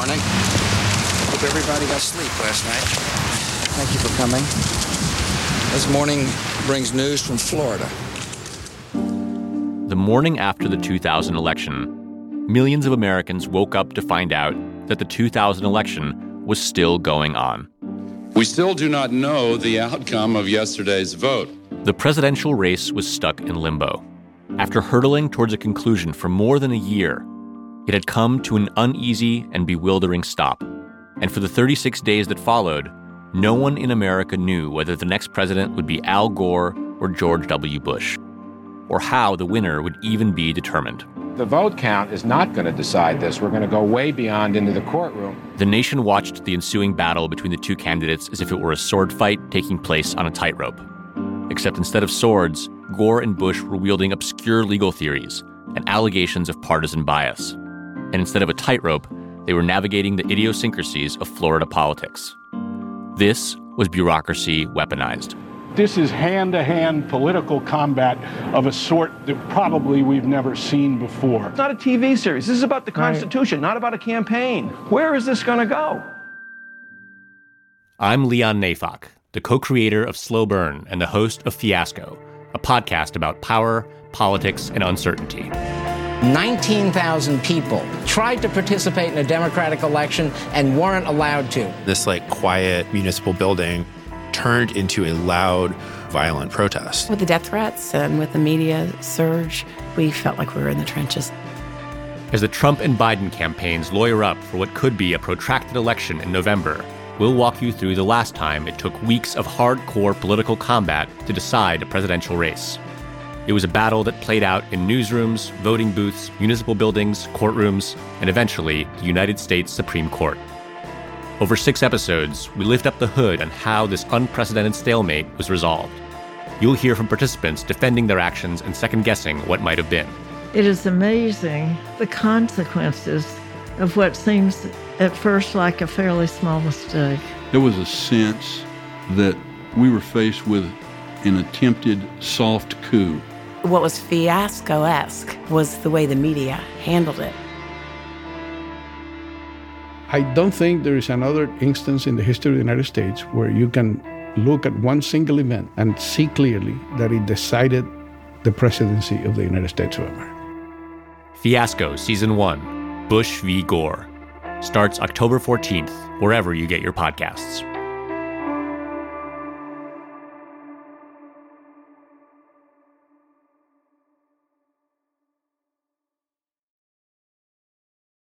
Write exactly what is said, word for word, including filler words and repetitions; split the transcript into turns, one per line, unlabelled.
morning. Hope everybody got sleep last night. Thank you for coming. This morning brings news from Florida.
The morning after the two thousand election, millions of Americans woke up to find out that the two thousand election was still going on.
We still do not know the outcome of yesterday's vote.
The presidential race was stuck in limbo. After hurtling towards a conclusion for more than a year, it had come to an uneasy and bewildering stop. And for the thirty-six days that followed, no one in America knew whether the next president would be Al Gore or George W. Bush, or how the winner would even be determined.
The vote count is not going to decide this. We're going to go way beyond into the courtroom.
The nation watched the ensuing battle between the two candidates as if it were a sword fight taking place on a tightrope. Except instead of swords, Gore and Bush were wielding obscure legal theories and allegations of partisan bias. And instead of a tightrope, they were navigating the idiosyncrasies of Florida politics. This was bureaucracy weaponized.
This is hand-to-hand political combat of a sort that probably we've never seen before.
It's not a T V series. This is about the Constitution, right. Not about a campaign. Where is this going to go?
I'm Leon Neyfakh, the co-creator of Slow Burn and the host of Fiasco, a podcast about power, politics, and uncertainty.
nineteen thousand people tried to participate in a Democratic election and weren't allowed to.
This, like, quiet municipal building turned into a loud, violent protest.
With the death threats and with the media surge, we felt like we were in the trenches.
As the Trump and Biden campaigns lawyer up for what could be a protracted election in November, we'll walk you through the last time it took weeks of hardcore political combat to decide a presidential race. It was a battle that played out in newsrooms, voting booths, municipal buildings, courtrooms, and eventually the United States Supreme Court. Over six episodes, we lift up the hood on how this unprecedented stalemate was resolved. You'll hear from participants defending their actions and second-guessing what might have been.
It is amazing the consequences of what seems at first like a fairly small mistake.
There was a sense that we were faced with an attempted soft coup.
What was fiasco-esque was the way the media handled it.
I don't think there is another instance in the history of the United States where you can look at one single event and see clearly that it decided the presidency of the United States of America.
Fiasco Season one, Bush v. Gore, starts October fourteenth, wherever you get your podcasts.